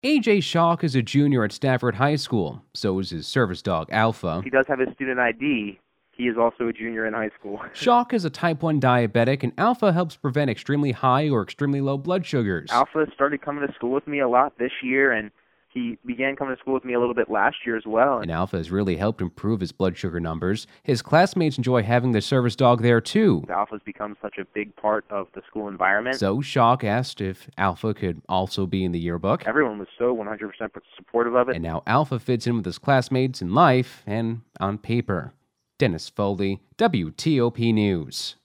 AJ Schock is a junior at Stafford High School. So is his service dog, Alpha. He does have his student ID. He is also a junior in high school. Schock is a type 1 diabetic, and Alpha helps prevent extremely high or extremely low blood sugars. Alpha started coming to school with me a lot this year, and he began coming to school with me a little bit last year as well. And Alpha has really helped improve his blood sugar numbers. His classmates enjoy having the service dog there, too. Alpha's become such a big part of the school environment. So Schock asked if Alpha could also be in the yearbook. Everyone was so 100% supportive of it. And now Alpha fits in with his classmates in life and on paper. Dennis Foley, WTOP News.